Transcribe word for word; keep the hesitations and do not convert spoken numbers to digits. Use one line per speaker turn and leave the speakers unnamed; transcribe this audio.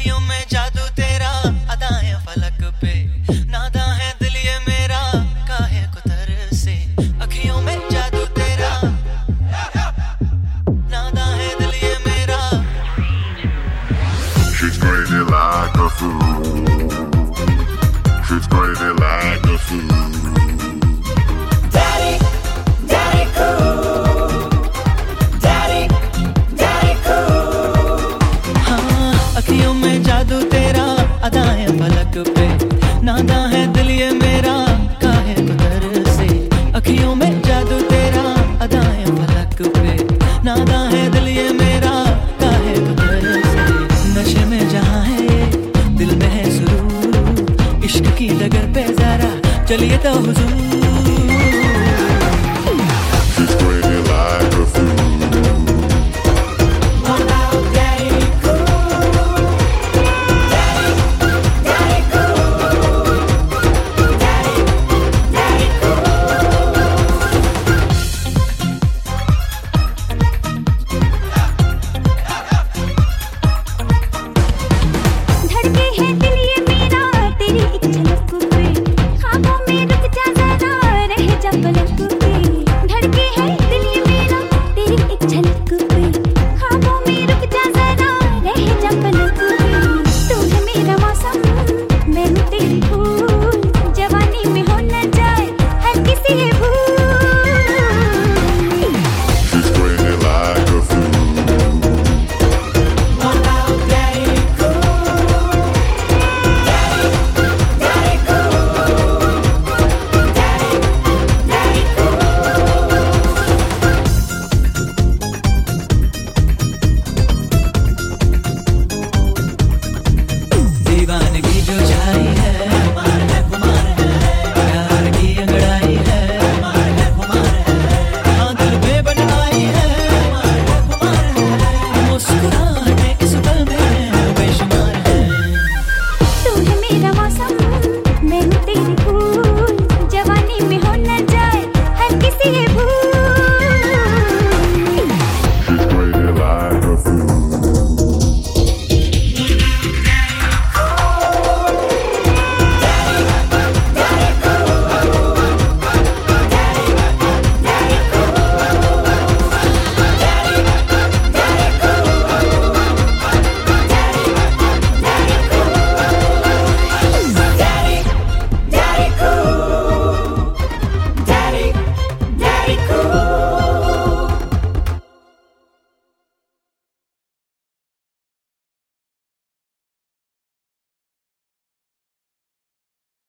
अखियों में जादू तेरा, अदाएं फलक पे, नादा है दिल ये मेरा, काहे को तरसे। अखियों में जादू तेरा, नादा है दिल ये मेरा।
She's crazy like a fool. She's crazy like a fool.
Daddy, daddy cool, daddy, daddy cool। हाँ, अखियों में जादू तेरा, अदाएं फलक पे, नादा है दिल ये मेरा, काहे को तरसे। अखियों में जादू तेरा, अदाएं फलक पे, नादा है दिल ये मेरा, काहे को तरसे। नशे में जहाँ है ये, दिल में है सुरूर, इश्क की डगर पे जरा चलिए तो हुजूर।
She's crazy like a fool.
धड़के है दिल ये मेरा तेरी एक झलक